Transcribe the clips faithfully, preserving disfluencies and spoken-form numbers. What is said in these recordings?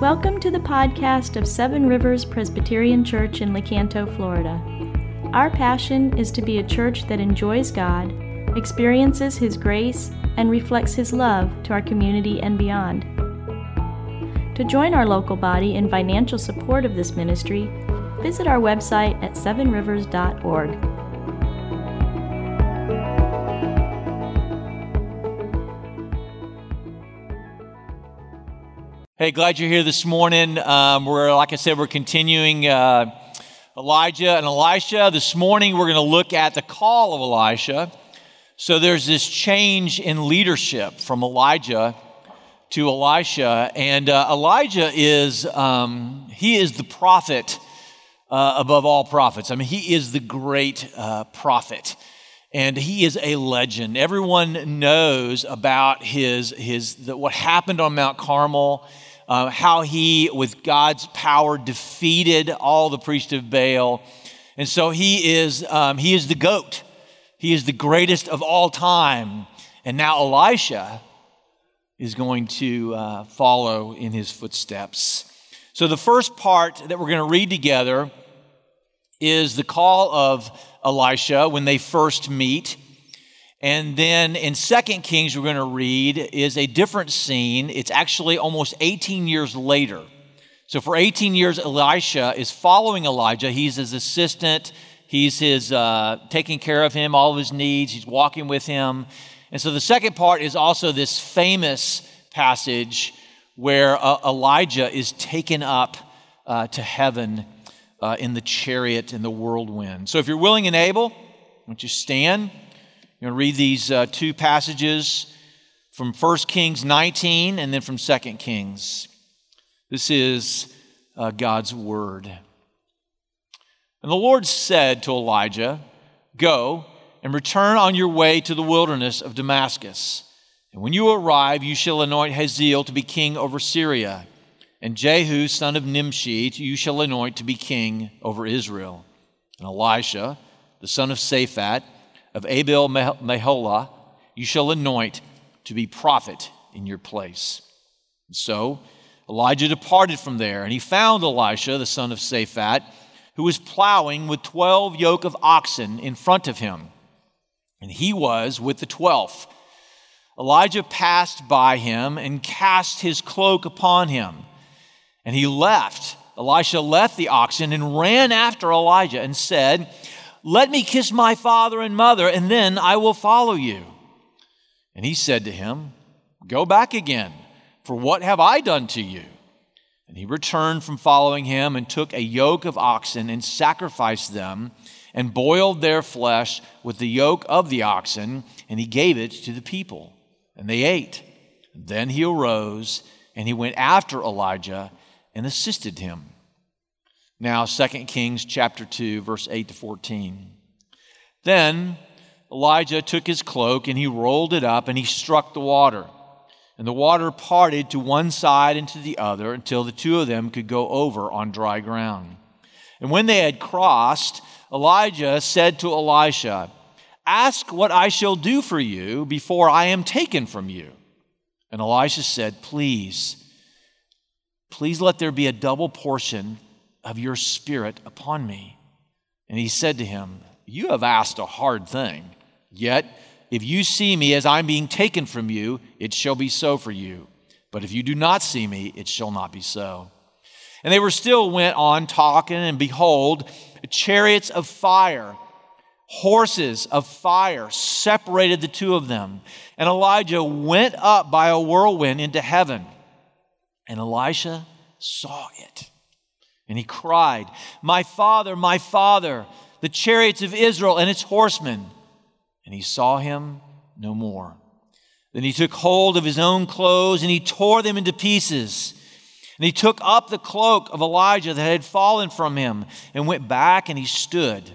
Welcome to the podcast of Seven Rivers Presbyterian Church in Lecanto, Florida. Our passion is to be a church that enjoys God, experiences His grace, and reflects His love to our community and beyond. To join our local body in financial support of this ministry, visit our website at seven rivers dot org. Hey, glad you're here this morning. Um, we're, like I said, we're continuing uh, Elijah and Elisha. This morning, we're going to look at the call of Elisha. So there's this change in leadership from Elijah to Elisha, and uh, Elijah is um, he is the prophet uh, above all prophets. I mean, he is the great uh, prophet, and he is a legend. Everyone knows about his his the, what happened on Mount Carmel. Uh, how he, with God's power, defeated all the priests of Baal. And so he is um, he is the GOAT. He is the greatest of all time. And now Elisha is going to uh, follow in his footsteps. So the first part that we're going to read together is the call of Elisha when they first meet. And then in Second Kings, we're going to read is a different scene. It's actually almost eighteen years later. So for eighteen years, Elisha is following Elijah. He's his assistant. He's his uh, taking care of him, all of his needs. He's walking with him. And so the second part is also this famous passage where uh, Elijah is taken up uh, to heaven uh, in the chariot in the whirlwind. So if you're willing and able, why don't you stand? I'm going to read these uh, two passages from First Kings nineteen and then from Second Kings. This is uh, God's word. And the Lord said to Elijah, "Go and return on your way to the wilderness of Damascus. And when you arrive, you shall anoint Hazael to be king over Syria, and Jehu, son of Nimshi, you shall anoint to be king over Israel. And Elisha, the son of Shaphat, of Abel Meholah, you shall anoint to be prophet in your place." And so Elijah departed from there, and he found Elisha, the son of Shaphat, who was plowing with twelve yoke of oxen in front of him, and he was with the twelfth. Elijah passed by him and cast his cloak upon him, and he left. Elisha left the oxen and ran after Elijah and said, "Let me kiss my father and mother, and then I will follow you." And he said to him, "Go back again, for what have I done to you?" And he returned from following him and took a yoke of oxen and sacrificed them and boiled their flesh with the yoke of the oxen, and he gave it to the people, and they ate. And then he arose, and he went after Elijah and assisted him. Now, Second Kings chapter two, verse eight to fourteen. Then Elijah took his cloak, and he rolled it up, and he struck the water. And the water parted to one side and to the other until the two of them could go over on dry ground. And when they had crossed, Elijah said to Elisha, "Ask what I shall do for you before I am taken from you." And Elisha said, Please, please let there be a double portion of your spirit upon me." And he said to him, "You have asked a hard thing. Yet, if you see me as I'm being taken from you, it shall be so for you. But if you do not see me, it shall not be so." And they were still went on talking, and behold, chariots of fire, horses of fire separated the two of them. And Elijah went up by a whirlwind into heaven. And Elisha saw it. And he cried, "My father, my father, the chariots of Israel and its horsemen." And he saw him no more. Then he took hold of his own clothes, and he tore them into pieces. And he took up the cloak of Elijah that had fallen from him, and went back, and he stood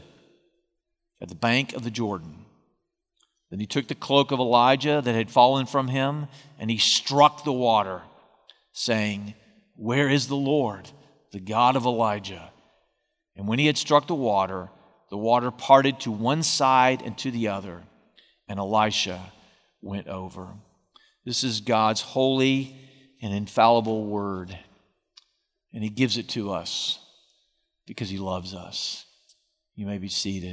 at the bank of the Jordan. Then he took the cloak of Elijah that had fallen from him, and he struck the water, saying, "Where is the Lord, the God of Elijah?" And when he had struck the water, the water parted to one side and to the other, and Elisha went over. This is God's holy and infallible word. And he gives it to us because he loves us. You may be seated.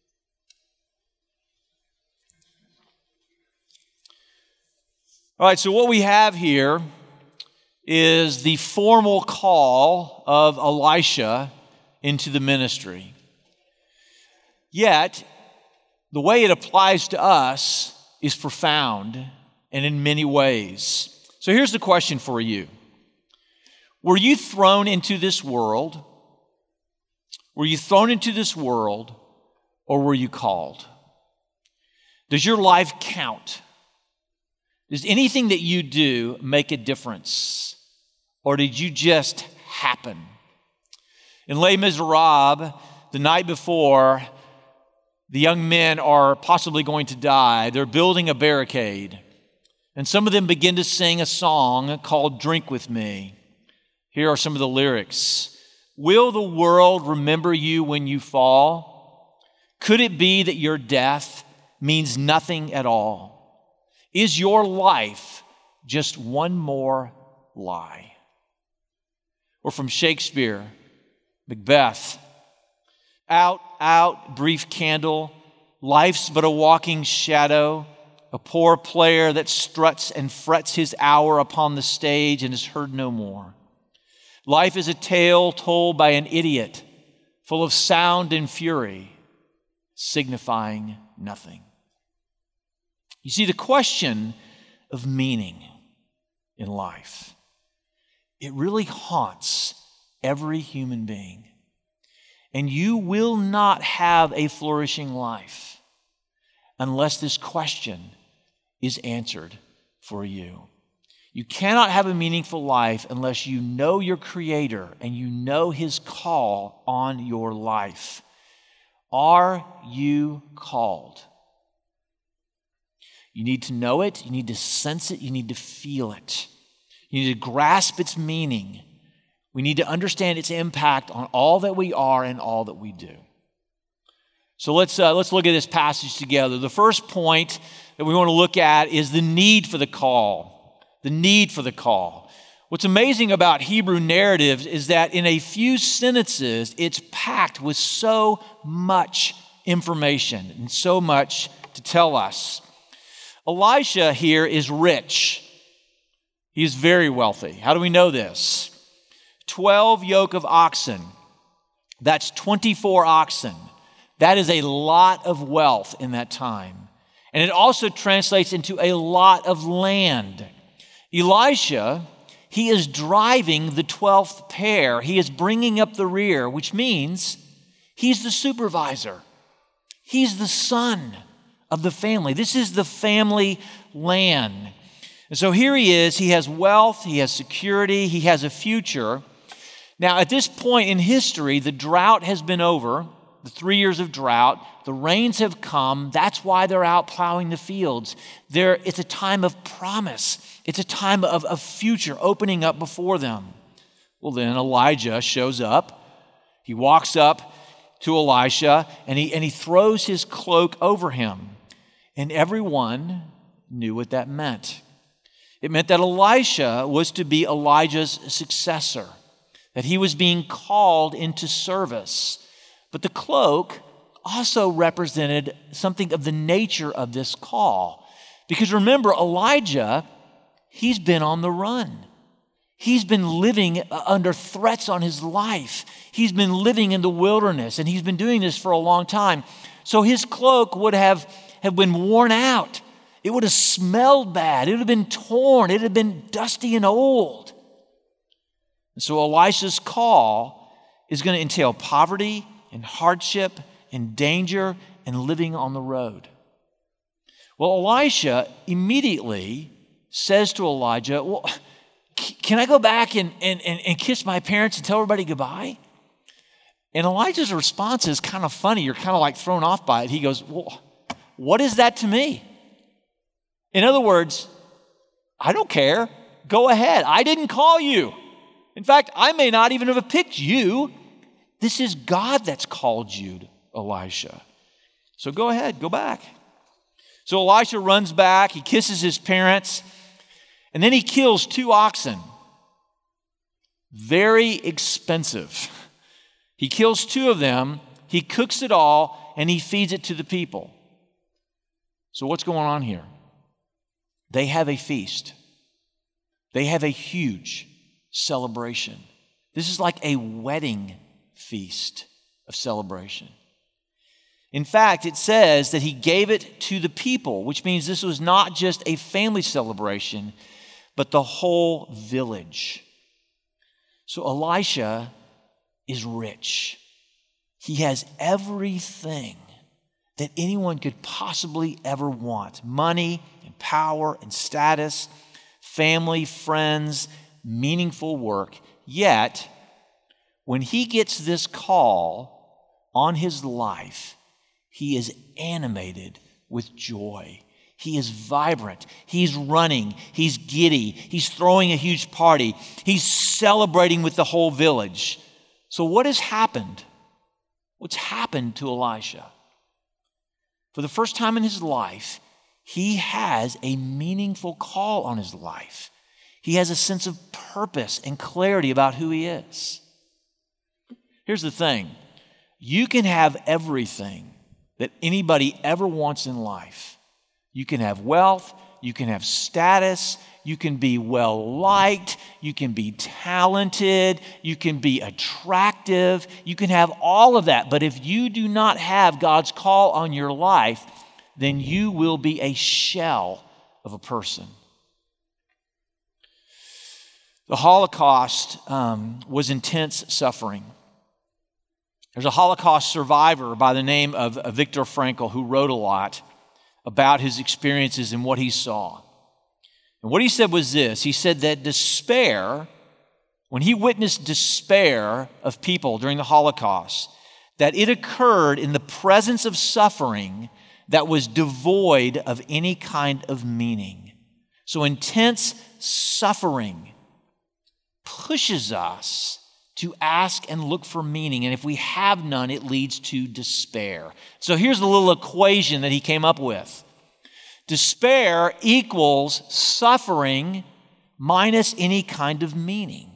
All right, so what we have here is the formal call of Elisha into the ministry. Yet, the way it applies to us is profound and in many ways. So here's the question for you. Were you thrown into this world? Were you thrown into this world, or were you called? Does your life count? Does anything that you do make a difference? Or did you just happen? In Les Miserables, the night before, the young men are possibly going to die. They're building a barricade. And some of them begin to sing a song called Drink With Me. Here are some of the lyrics. Will the world remember you when you fall? Could it be that your death means nothing at all? Is your life just one more lie? Or from Shakespeare, Macbeth. Out, out, brief candle, life's but a walking shadow, a poor player that struts and frets his hour upon the stage and is heard no more. Life is a tale told by an idiot, full of sound and fury, signifying nothing. You see, the question of meaning in life, it really haunts every human being. And you will not have a flourishing life unless this question is answered for you. You cannot have a meaningful life unless you know your Creator and you know His call on your life. Are you called? You need to know it, you need to sense it, you need to feel it. You need to grasp its meaning. We need to understand its impact on all that we are and all that we do. So let's, uh, let's look at this passage together. The first point that we want to look at is the need for the call. The need for the call. What's amazing about Hebrew narratives is that in a few sentences, it's packed with so much information and so much to tell us. Elisha here is rich. He is very wealthy. How do we know this? twelve yoke of oxen. That's twenty-four oxen. That is a lot of wealth in that time. And it also translates into a lot of land. Elisha, he is driving the twelfth pair. He is bringing up the rear, which means he's the supervisor. He's the son of the family. This is the family land. And so here he is. He has wealth. He has security. He has a future. Now, at this point in history, the drought has been over, the three years of drought. The rains have come. That's why they're out plowing the fields. There, it's a time of promise. It's a time of, of future opening up before them. Well, then Elijah shows up. He walks up to Elisha, and he, and he throws his cloak over him. And everyone knew what that meant. It meant that Elisha was to be Elijah's successor, that he was being called into service. But the cloak also represented something of the nature of this call. Because remember, Elijah, he's been on the run. He's been living under threats on his life. He's been living in the wilderness, and he's been doing this for a long time. So his cloak would have, have been worn out. It would have smelled bad. It would have been torn. It would have been dusty and old. And so Elisha's call is going to entail poverty and hardship and danger and living on the road. Well, Elisha immediately says to Elijah, well, can I go back and, and, and, and kiss my parents and tell everybody goodbye? And Elijah's response is kind of funny. You're kind of like thrown off by it. He goes, well, what is that to me? In other words, I don't care. Go ahead. I didn't call you. In fact, I may not even have picked you. This is God that's called you, Elisha. So go ahead, go back. So Elisha runs back. He kisses his parents. And then he kills two oxen. very expensive. He kills two of them, he cooks it all, and he feeds it to the people. So what's going on here? They have a feast. They have a huge celebration. This is like a wedding feast of celebration. In fact, it says that he gave it to the people, which means this was not just a family celebration, but the whole village. So Elisha is rich. He has everything that anyone could possibly ever want. Money and power and status, family, friends, meaningful work. Yet, when he gets this call on his life, he is animated with joy. He is vibrant. He's running. He's giddy. He's throwing a huge party. He's celebrating with the whole village. So what has happened? What's happened to Elisha? For the first time in his life, he has a meaningful call on his life. He has a sense of purpose and clarity about who he is. Here's the thing. You can have everything that anybody ever wants in life. You can have wealth, you can have status, you can be well-liked, you can be talented, you can be attractive, you can have all of that. But if you do not have God's call on your life, then you will be a shell of a person. The Holocaust um, was intense suffering. There's a Holocaust survivor by the name of Viktor Frankl who wrote a lot about his experiences and what he saw. And what he said was this. He said that despair, when he witnessed despair of people during the Holocaust, that it occurred in the presence of suffering that was devoid of any kind of meaning. So intense suffering pushes us to ask and look for meaning. And if we have none, it leads to despair. So here's the little equation that he came up with. Despair equals suffering minus any kind of meaning.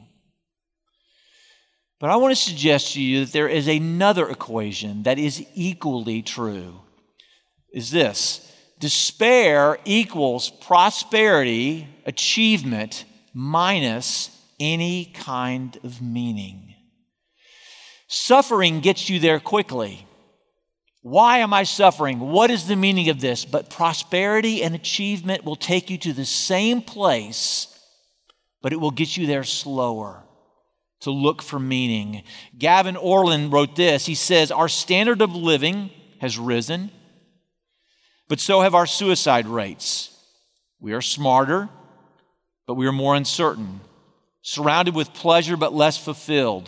But I want to suggest to you that there is another equation that is equally true. Is this: despair equals prosperity, achievement, minus any kind of meaning. Suffering gets you there quickly. Why am I suffering? What is the meaning of this? But prosperity and achievement will take you to the same place, but it will get you there slower, to look for meaning. Gavin Orland wrote this. He says, our standard of living has risen, but so have our suicide rates. We are smarter, but we are more uncertain. Surrounded with pleasure, but less fulfilled.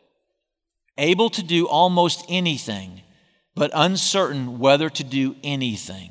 Able to do almost anything, but uncertain whether to do anything.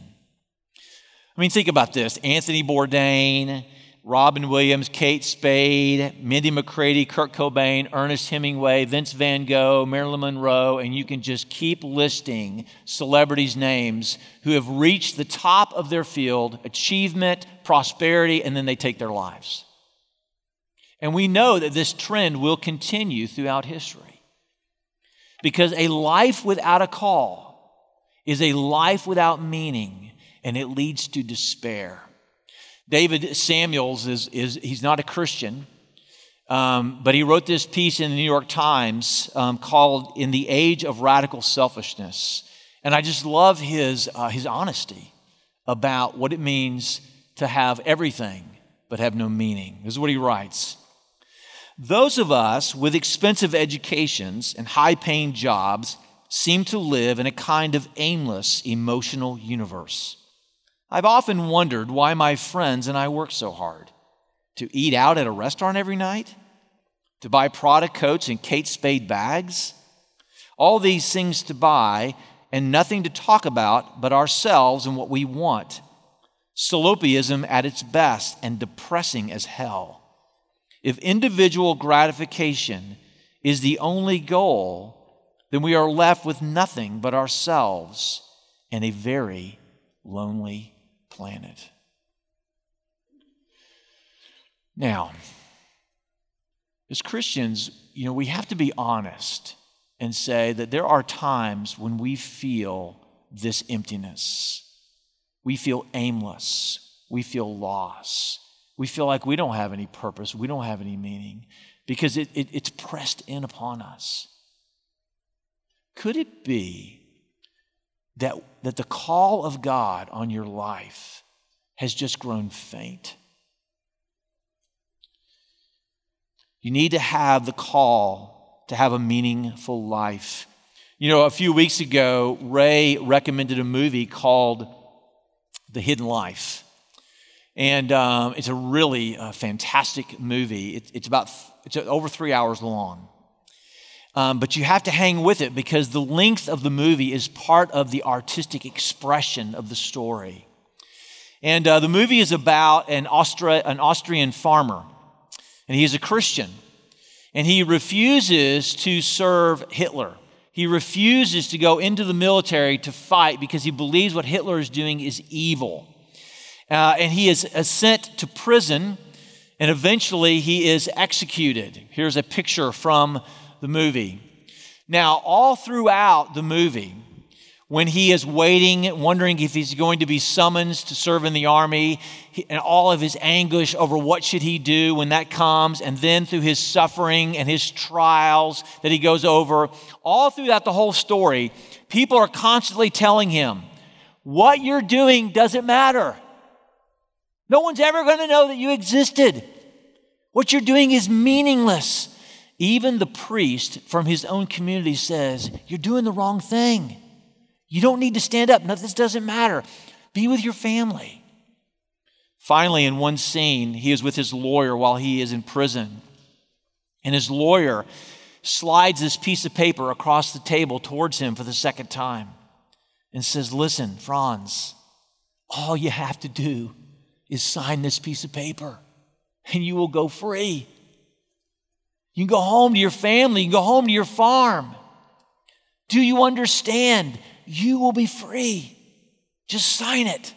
I mean, think about this. Anthony Bourdain, Robin Williams, Kate Spade, Mindy McCready, Kurt Cobain, Ernest Hemingway, Vince Van Gogh, Marilyn Monroe, and you can just keep listing celebrities' names who have reached the top of their field, achievement, prosperity, and then they take their lives. And we know that this trend will continue throughout history. Because a life without a call is a life without meaning, and it leads to despair. David Samuels, is, is he's not a Christian, um, but he wrote this piece in the New York Times um, called In the Age of Radical Selfishness. And I just love his, uh, his honesty about what it means to have everything but have no meaning. This is what he writes. Those of us with expensive educations and high-paying jobs seem to live in a kind of aimless, emotional universe. I've often wondered why my friends and I work so hard. To eat out at a restaurant every night? To buy Prada coats and Kate Spade bags? All these things to buy and nothing to talk about but ourselves and what we want. Salopiism at its best and depressing as hell. If individual gratification is the only goal, then we are left with nothing but ourselves and a very lonely planet. Now, as Christians, you know, we have to be honest and say that there are times when we feel this emptiness. We feel aimless. We feel lost. We feel like we don't have any purpose. We don't have any meaning because it, it, it's pressed in upon us. Could it be that, that the call of God on your life has just grown faint? You need to have the call to have a meaningful life. You know, a few weeks ago, Ray recommended a movie called The Hidden Life. And um, it's a really uh, fantastic movie. It, it's about, it's over three hours long. Um, but you have to hang with it because the length of the movie is part of the artistic expression of the story. And uh, the movie is about an, Austria, an Austrian farmer. And he is a Christian. And he refuses to serve Hitler. He refuses to go into the military to fight because he believes what Hitler is doing is evil. Uh, and he is uh, sent to prison, and eventually he is executed. Here's a picture from the movie. Now, all throughout the movie, when he is waiting, wondering if he's going to be summoned to serve in the army, he, and all of his anguish over what should he do when that comes, and then through his suffering and his trials that he goes over, all throughout the whole story, people are constantly telling him, what you're doing doesn't matter. No one's ever going to know that you existed. What you're doing is meaningless. Even the priest from his own community says, you're doing the wrong thing. You don't need to stand up. No, this doesn't matter. Be with your family. Finally, in one scene, he is with his lawyer while he is in prison. And his lawyer slides this piece of paper across the table towards him for the second time and says, listen, Franz, all you have to do is sign this piece of paper and you will go free. You can go home to your family. You can go home to your farm. Do you understand? You will be free. Just sign it.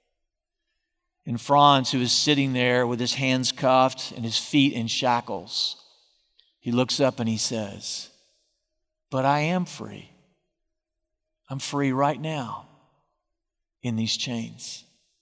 And Franz, who is sitting there with his hands cuffed and his feet in shackles, he looks up and he says, but I am free. I'm free right now in these chains.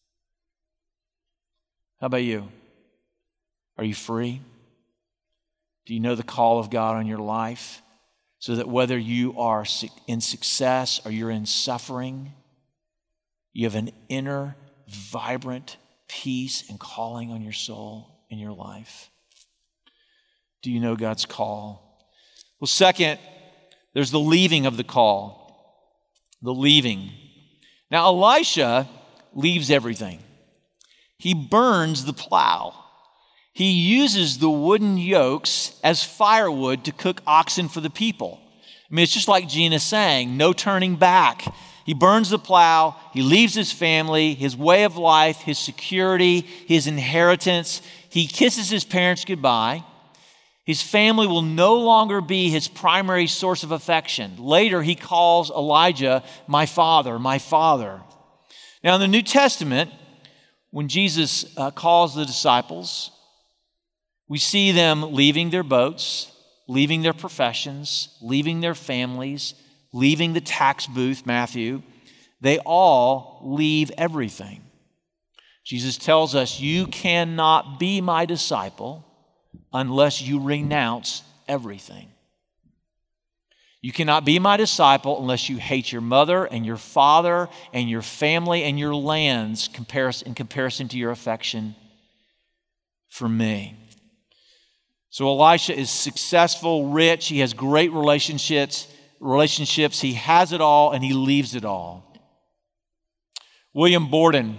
How about you? Are you free? Do you know the call of God on your life? So that whether you are in success or you're in suffering, you have an inner, vibrant peace and calling on your soul in your life. Do you know God's call? Well, second, there's the leaving of the call. The leaving. Now, Elisha leaves everything. He burns the plow. He uses the wooden yokes as firewood to cook oxen for the people. I mean, it's just like Gina sang, no turning back. He burns the plow. He leaves his family, his way of life, his security, his inheritance. He kisses his parents goodbye. His family will no longer be his primary source of affection. Later, he calls Elijah, my father, my father. Now, in the New Testament, when Jesus uh, calls the disciples, we see them leaving their boats, leaving their professions, leaving their families, leaving the tax booth, Matthew. They all leave everything. Jesus tells us, you cannot be my disciple unless you renounce everything. You cannot be my disciple unless you hate your mother and your father and your family and your lands in comparison to your affection for me. So Elisha is successful, rich. He has great relationships. Relationships. He has it all and he leaves it all. William Borden.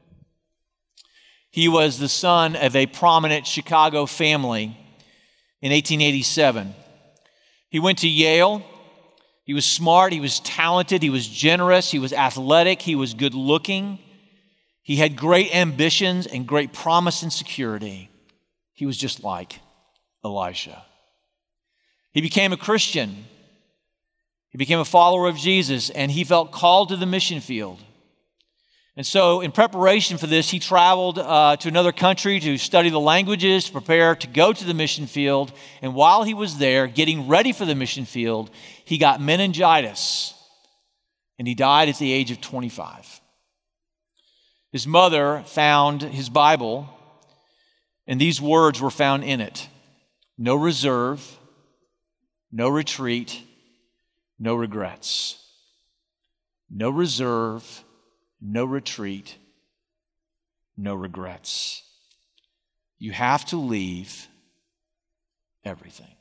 He was the son of a prominent Chicago family in eighteen eighty-seven. He went to Yale. He was smart. He was talented. He was generous. He was athletic. He was good looking. He had great ambitions and great promise and security. He was just like Elisha. He became a Christian. He became a follower of Jesus, and he felt called to the mission field. And so in preparation for this, he traveled uh, to another country to study the languages, to prepare to go to the mission field. And while he was there, getting ready for the mission field, he got meningitis, and he died at the age of twenty-five. His mother found his Bible, and these words were found in it: no reserve, no retreat, no regrets. No reserve, no retreat, no regrets. You have to leave everything.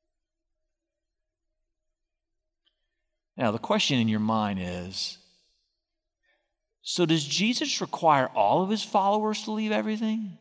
Now, the question in your mind is, so does Jesus require all of his followers to leave everything?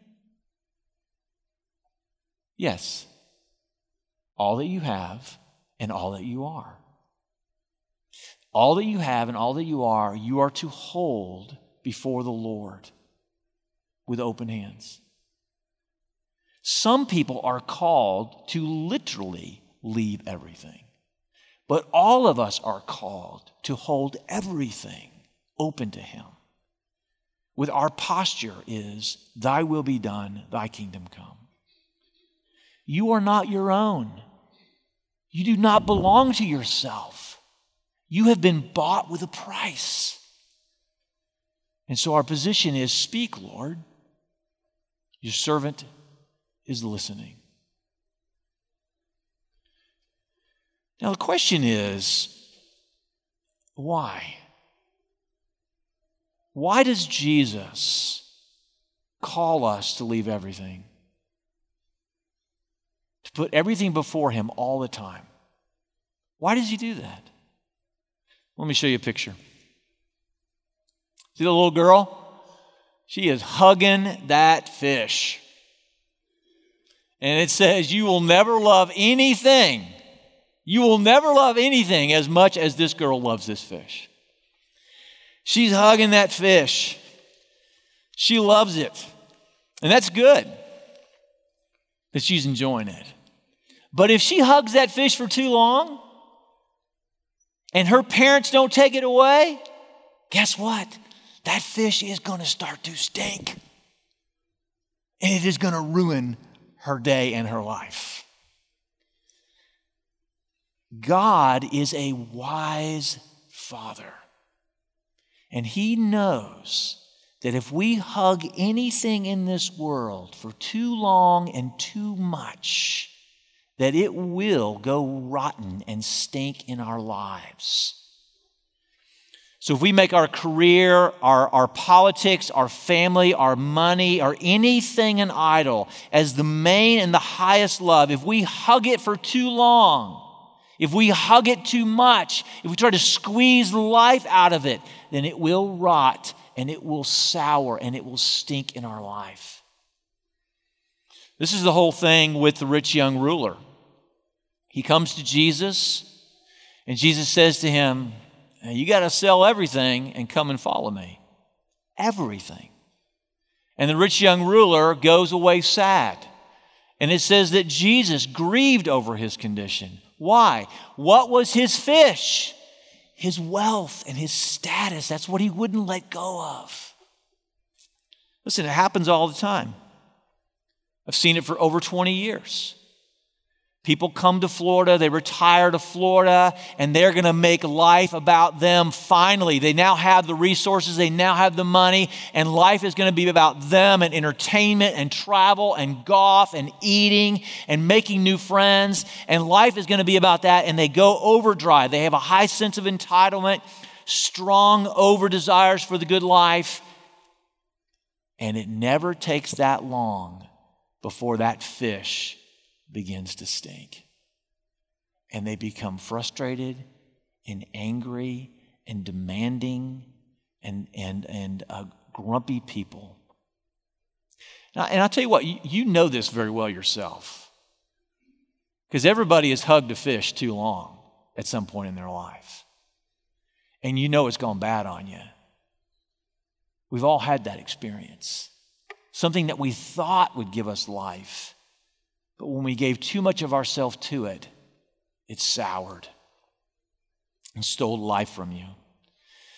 Yes. All that you have and all that you are. All that you have and all that you are, you are to hold before the Lord with open hands. Some people are called to literally leave everything, but all of us are called to hold everything open to Him. With our posture is, thy will be done, thy kingdom come. You are not your own. You do not belong to yourself. You have been bought with a price. And so our position is, speak, Lord. Your servant is listening. Now the question is, why? Why does Jesus call us to leave everything? To put everything before Him all the time. Why does He do that? Let me show you a picture. See the little girl? She is hugging that fish. And it says, you will never love anything. You will never love anything as much as this girl loves this fish. She's hugging that fish. She loves it. And that's good that she's enjoying it. But if she hugs that fish for too long, and her parents don't take it away, guess what? That fish is going to start to stink. And it is going to ruin her day and her life. God is a wise Father. And He knows that if we hug anything in this world for too long and too much, that it will go rotten and stink in our lives. So if we make our career, our, our politics, our family, our money, or anything an idol as the main and the highest love, if we hug it for too long, if we hug it too much, if we try to squeeze life out of it, then it will rot and it will sour and it will stink in our life. This is the whole thing with the rich young ruler. He comes to Jesus, and Jesus says to him, you got to sell everything and come and follow me. Everything. And the rich young ruler goes away sad. And it says that Jesus grieved over his condition. Why? What was his fish? His wealth and his status. That's what he wouldn't let go of. Listen, it happens all the time. I've seen it for over twenty years. People come to Florida, they retire to Florida, and they're going to make life about them finally. They now have the resources, they now have the money, and life is going to be about them and entertainment and travel and golf and eating and making new friends. And life is going to be about that, and they go overdrive. They have a high sense of entitlement, strong over desires for the good life. And it never takes that long before that fish begins to stink. And they become frustrated and angry and demanding and, and, and uh, grumpy people. Now, and I'll tell you what, you, you know this very well yourself. Because everybody has hugged a fish too long at some point in their life. And you know it's gone bad on you. We've all had that experience. Something that we thought would give us life. But when we gave too much of ourselves to it, it soured and stole life from you.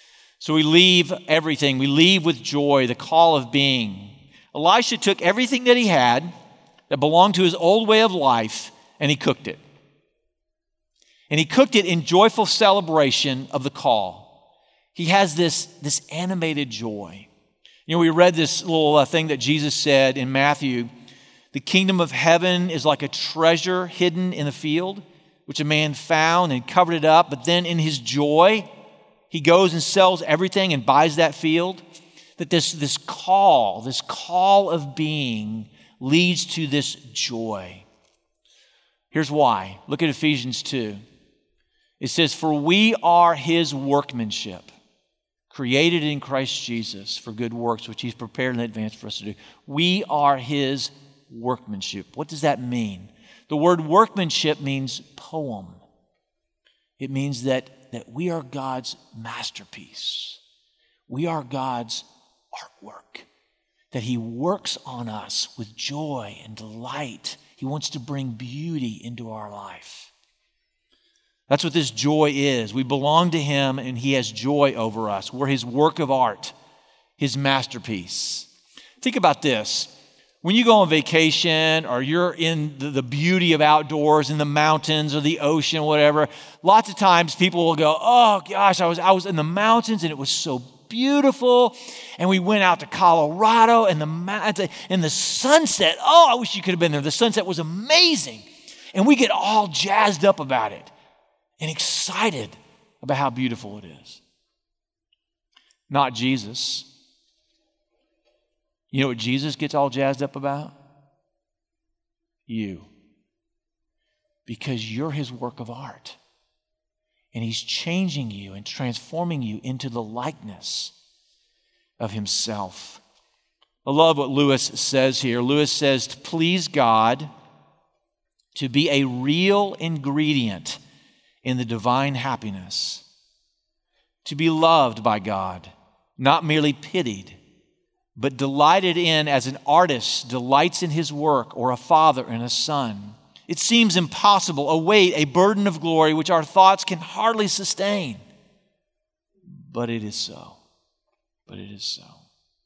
So we leave everything. We leave with joy, the call of being. Elisha took everything that he had that belonged to his old way of life, and he cooked it. And he cooked it in joyful celebration of the call. He has this, this animated joy. You know, we read this little uh, thing that Jesus said in Matthew. The kingdom of heaven is like a treasure hidden in the field, which a man found and covered it up. But then in his joy, he goes and sells everything and buys that field. That this, this call, this call of being leads to this joy. Here's why. Look at Ephesians two. It says, for we are his workmanship, created in Christ Jesus for good works, which he's prepared in advance for us to do. We are his workmanship. What does that mean? The word workmanship means poem. It means that, that we are God's masterpiece. We are God's artwork, that he works on us with joy and delight. He wants to bring beauty into our life. That's what this joy is. We belong to him and he has joy over us. We're his work of art, his masterpiece. Think about this. When you go on vacation or you're in the, the beauty of outdoors in the mountains or the ocean, whatever, lots of times people will go, oh gosh, I was, I was in the mountains and it was so beautiful. And we went out to Colorado and the, and the sunset, oh, I wish you could have been there. The sunset was amazing. And we get all jazzed up about it and excited about how beautiful it is. Not Jesus. You know what Jesus gets all jazzed up about? You. Because you're his work of art. And he's changing you and transforming you into the likeness of himself. I love what Lewis says here. Lewis says, to please God, to be a real ingredient in the divine happiness, to be loved by God, not merely pitied, but delighted in as an artist delights in his work, or a father and a son. It seems impossible, a weight, a burden of glory which our thoughts can hardly sustain. But it is so. But it is so.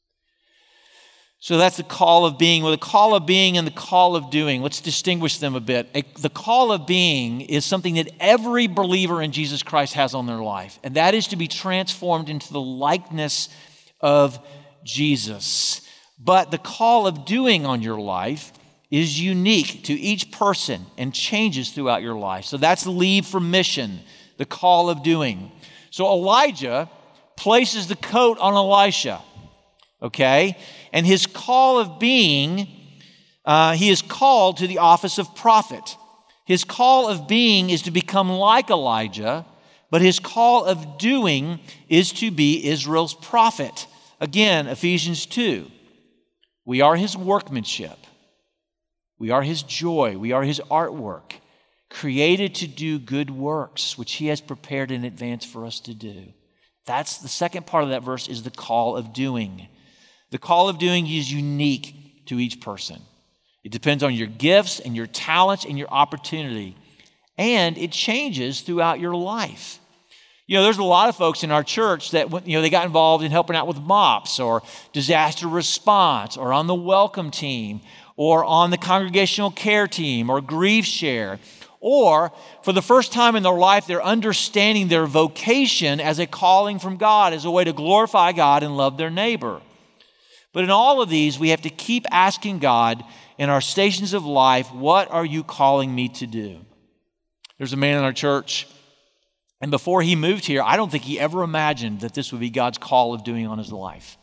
So that's the call of being. Well, the call of being and the call of doing. Let's distinguish them a bit. A, the call of being is something that every believer in Jesus Christ has on their life, and that is to be transformed into the likeness of Jesus. But the call of doing on your life is unique to each person and changes throughout your life. So that's the leave for mission, the call of doing. So Elijah places the coat on Elisha, okay? And his call of being, uh, he is called to the office of prophet. His call of being is to become like Elijah, but his call of doing is to be Israel's prophet. Again, Ephesians two. We are his workmanship. We are his joy. We are his artwork, created to do good works, which he has prepared in advance for us to do. That's the second part of that verse, is the call of doing. The call of doing is unique to each person. It depends on your gifts and your talents and your opportunity. And it changes throughout your life. You know, there's a lot of folks in our church that, you know, they got involved in helping out with MOPS or disaster response or on the welcome team or on the congregational care team or grief share. Or for the first time in their life, they're understanding their vocation as a calling from God, as a way to glorify God and love their neighbor. But in all of these, we have to keep asking God in our stations of life, what are you calling me to do? There's a man in our church, and before he moved here, I don't think he ever imagined that this would be God's call of doing on his life.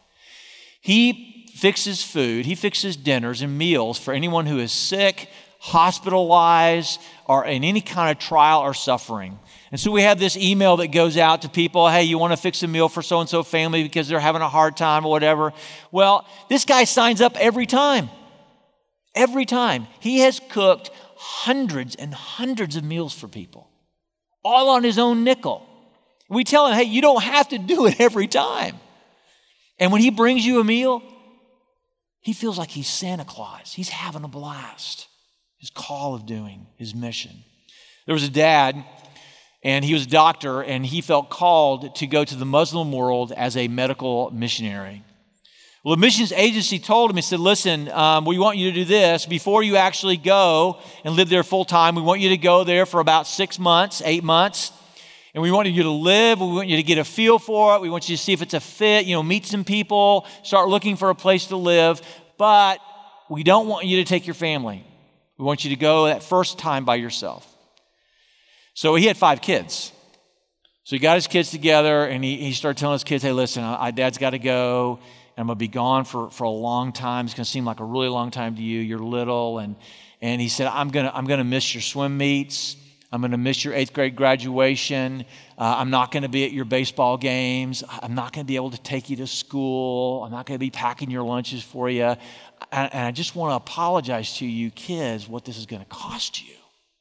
He fixes food, he fixes dinners and meals for anyone who is sick, hospitalized, or in any kind of trial or suffering. And so we have this email that goes out to people, hey, you want to fix a meal for so-and-so family because they're having a hard time or whatever. Well, this guy signs up every time. Every time. He has cooked hundreds and hundreds of meals for people, all on his own nickel. We tell him, hey, you don't have to do it every time. And when he brings you a meal, he feels like he's Santa Claus. He's having a blast. His call of doing, his mission. There was a dad, And he was a doctor, and he felt called to go to the Muslim world as a medical missionary. Well, the missions agency told him, he said, listen, um, we want you to do this. Before you actually go and live there full time, we want you to go there for about six months, eight months. And we want you to live. We want you to get a feel for it. We want you to see if it's a fit, you know, meet some people, start looking for a place to live. But we don't want you to take your family. We want you to go that first time by yourself. So he had five kids. So he got his kids together, and he, he started telling his kids, hey, listen, I, Dad's got to go. I'm going to be gone for, for a long time. It's going to seem like a really long time to you. You're little. And, and he said, I'm going to I'm going to miss your swim meets. I'm going to miss your eighth grade graduation. Uh, I'm not going to be at your baseball games. I'm not going to be able to take you to school. I'm not going to be packing your lunches for you. And, and I just want to apologize to you kids what this is going to cost you.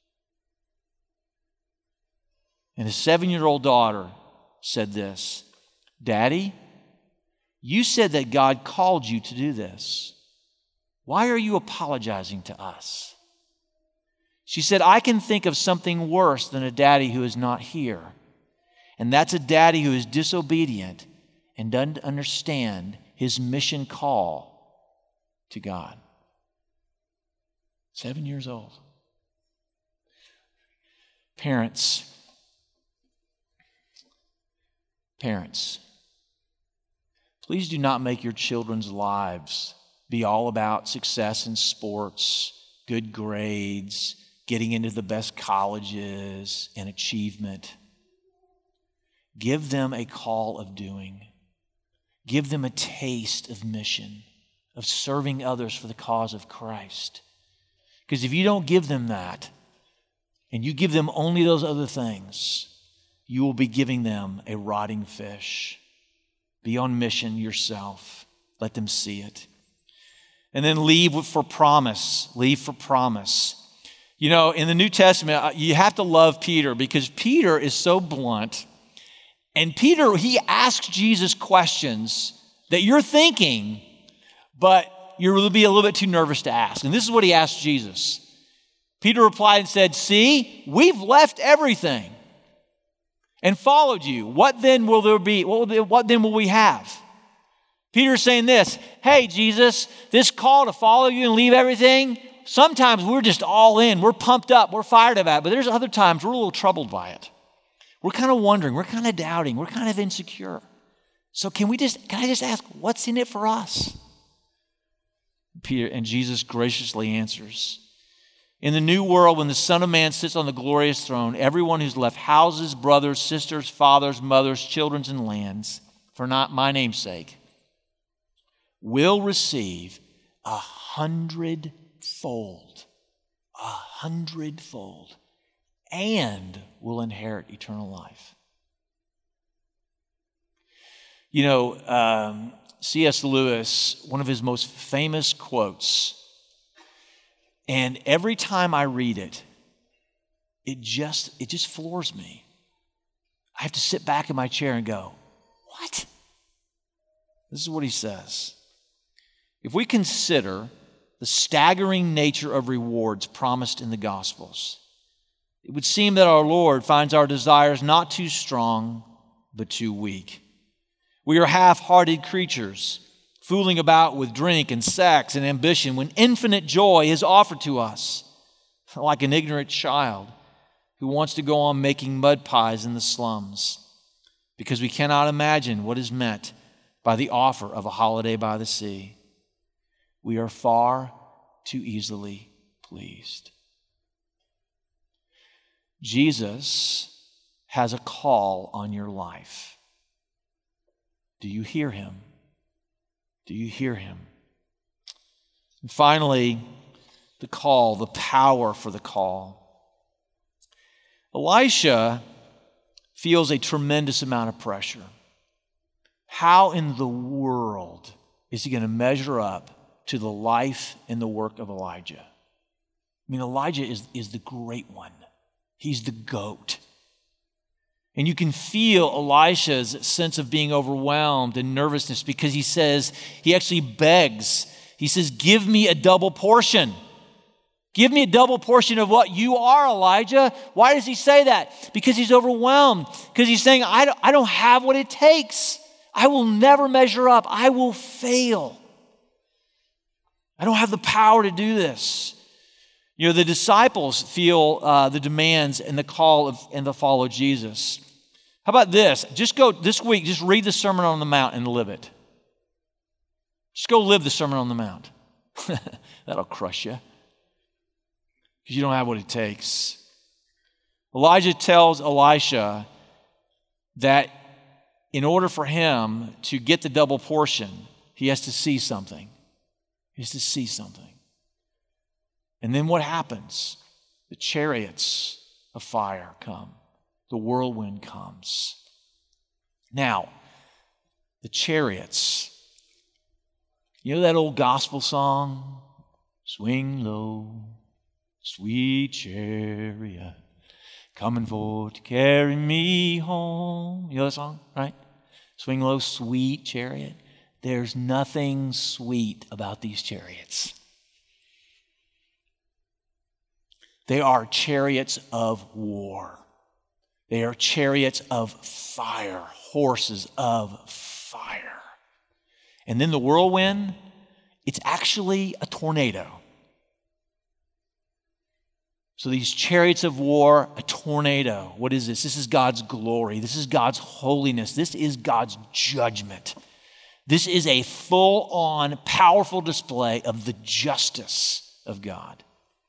And his seven-year-old daughter said this, Daddy, you said that God called you to do this. Why are you apologizing to us? She said, I can think of something worse than a daddy who is not here. And that's a daddy who is disobedient and doesn't understand his mission call to God. Seven years old. Parents, parents, please do not make your children's lives be all about success in sports, good grades, getting into the best colleges, and achievement. Give them a call of doing. Give them a taste of mission, of serving others for the cause of Christ. Because if you don't give them that, and you give them only those other things, you will be giving them a rotting fish. Be on mission yourself. Let them see it. And then leave for promise. Leave for promise. You know, in the New Testament, you have to love Peter because Peter is so blunt. And Peter, he asks Jesus questions that you're thinking, but you'll be a little bit too nervous to ask. And this is what he asked Jesus. Peter replied and said, see, we've left everything and followed you. What then will there be? What, will, what then will we have? Peter's saying this, hey, Jesus, this call to follow you and leave everything, sometimes we're just all in. We're pumped up. We're fired about it. But there's other times we're a little troubled by it. We're kind of wondering. We're kind of doubting. We're kind of insecure. So can we just, can I just ask, what's in it for us? Peter and Jesus graciously answers, in the new world, when the Son of Man sits on the glorious throne, everyone who's left houses, brothers, sisters, fathers, mothers, children, and lands, for not my name's sake, will receive a hundredfold, a hundredfold, and will inherit eternal life. You know, um, C S Lewis, one of his most famous quotes, and every time I read it, it just it just floors me. I have to sit back in my chair and go, what? This is what he says. If we consider the staggering nature of rewards promised in the Gospels, it would seem that our Lord finds our desires not too strong, but too weak. We are half-hearted creatures, fooling about with drink and sex and ambition when infinite joy is offered to us, like an ignorant child who wants to go on making mud pies in the slums because we cannot imagine what is meant by the offer of a holiday by the sea. We are far too easily pleased. Jesus has a call on your life. Do you hear him? Do you hear him? And finally, the call, the power for the call. Elisha feels a tremendous amount of pressure. How in the world is he going to measure up to the life and the work of Elijah? I mean, Elijah is, is the great one. He's the GOAT. And you can feel Elisha's sense of being overwhelmed and nervousness because he says, he actually begs. He says, give me a double portion. Give me a double portion of what you are, Elijah. Why does he say that? Because he's overwhelmed. Because he's saying, I don't, I don't have what it takes. I will never measure up. I will fail. I don't have the power to do this. You know, the disciples feel uh, the demands and the call of and to follow Jesus. How about this? Just go this week, just read the Sermon on the Mount and live it. Just go live the Sermon on the Mount. That'll crush you. Because you don't have what it takes. Elijah tells Elisha that in order for him to get the double portion, he has to see something. He has to see something. And then what happens? The chariots of fire come. The whirlwind comes. Now, the chariots. You know that old gospel song? Swing low, sweet chariot, coming forth to carry me home. You know that song, right? Swing low, sweet chariot. There's nothing sweet about these chariots. They are chariots of war. They are chariots of fire, horses of fire. And then the whirlwind, it's actually a tornado. So these chariots of war, a tornado. What is this? This is God's glory. This is God's holiness. This is God's judgment. This is a full-on, powerful display of the justice of God.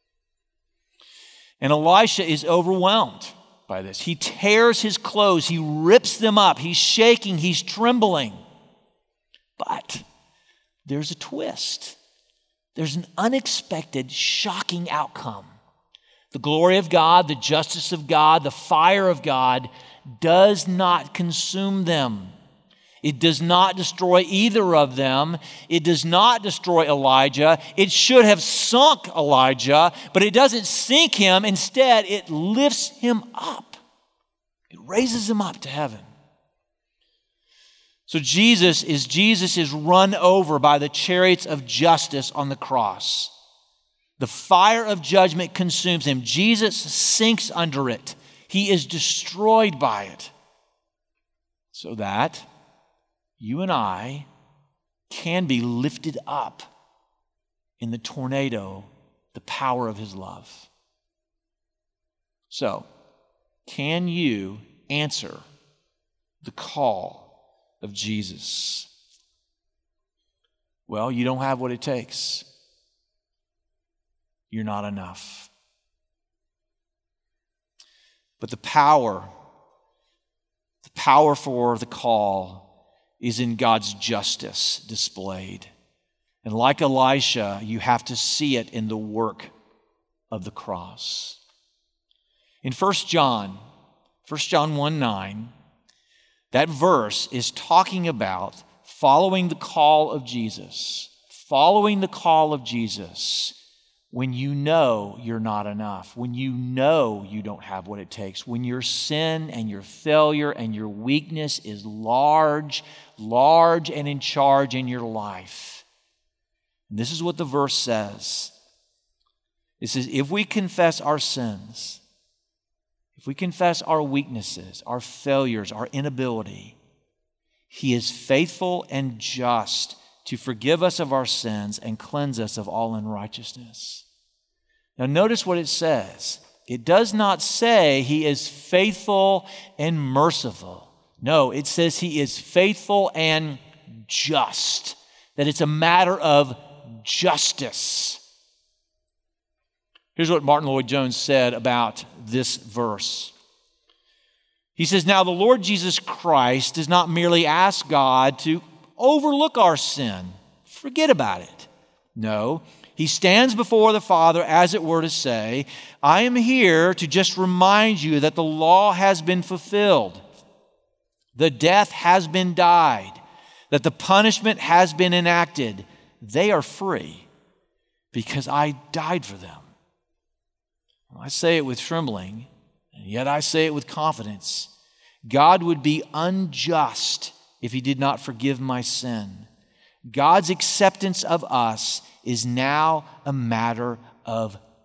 And Elisha is overwhelmed by this. He tears his clothes. He rips them up. He's shaking. He's trembling. But there's a twist. There's an unexpected, shocking outcome. The glory of God, the justice of God, the fire of God does not consume them. It does not destroy either of them. It does not destroy Elijah. It should have sunk Elijah, but it doesn't sink him. Instead, it lifts him up. It raises him up to heaven. So Jesus is Jesus is run over by the chariots of justice on the cross. The fire of judgment consumes him. Jesus sinks under it. He is destroyed by it. So that you and I can be lifted up in the tornado, the power of his love. So, can you answer the call of Jesus? Well, you don't have what it takes. You're not enough. But the power, the power for the call is in God's justice displayed. And like Elisha, you have to see it in the work of the cross. In First John, First John one nine, that verse is talking about following the call of Jesus. Following the call of Jesus when you know you're not enough, when you know you don't have what it takes, when your sin and your failure and your weakness is large, large and in charge in your life. And this is what the verse says. It says, if we confess our sins, if we confess our weaknesses, our failures, our inability, He is faithful and just to forgive us of our sins and cleanse us of all unrighteousness. Now notice what it says. It does not say He is faithful and merciful. No, it says He is faithful and just. That it's a matter of justice. Here's what Martin Lloyd-Jones said about this verse. He says, now the Lord Jesus Christ does not merely ask God to overlook our sin, forget about it. No, He stands before the Father as it were to say, I am here to just remind you that the law has been fulfilled. The death has been died, that the punishment has been enacted. They are free because I died for them. I say it with trembling, and yet I say it with confidence. God would be unjust if He did not forgive my sin. God's acceptance of us is now a matter of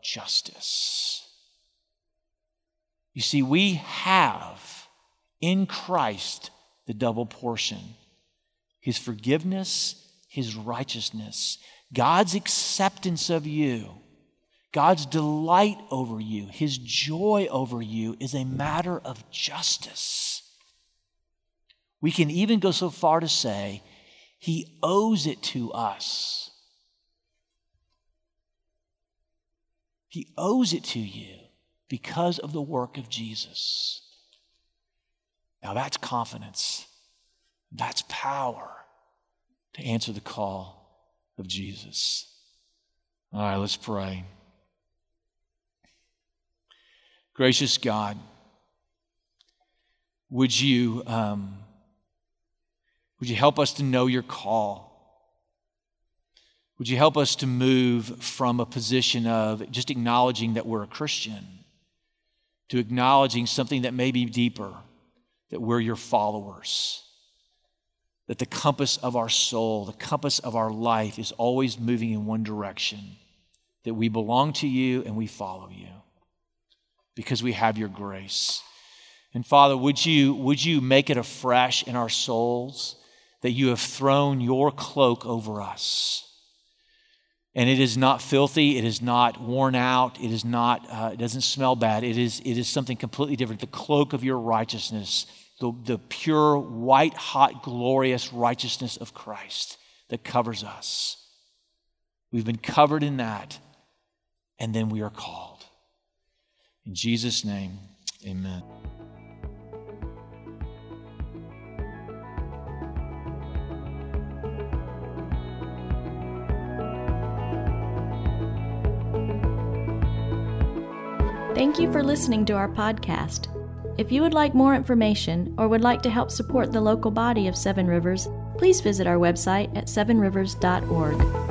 justice. You see, we have in Christ the double portion. His forgiveness, His righteousness, God's acceptance of you, God's delight over you, His joy over you is a matter of justice. We can even go so far to say He owes it to us. He owes it to you because of the work of Jesus. Now that's confidence. That's power to answer the call of Jesus. All right, let's pray. Gracious God, would you, um, would you help us to know your call? Would you help us to move from a position of just acknowledging that we're a Christian to acknowledging something that may be deeper, that we're your followers, that the compass of our soul, the compass of our life is always moving in one direction, that we belong to you and we follow you because we have your grace. And Father, would you, would you make it afresh in our souls that you have thrown your cloak over us? And it is not filthy, it is not worn out, it is not, uh, it doesn't smell bad. It is, it is something completely different. The cloak of your righteousness, the, the pure, white, hot, glorious righteousness of Christ that covers us. We've been covered in that, and then we are called. In Jesus' name, amen. Thank you for listening to our podcast. If you would like more information or would like to help support the local body of Seven Rivers, please visit our website at seven rivers dot org.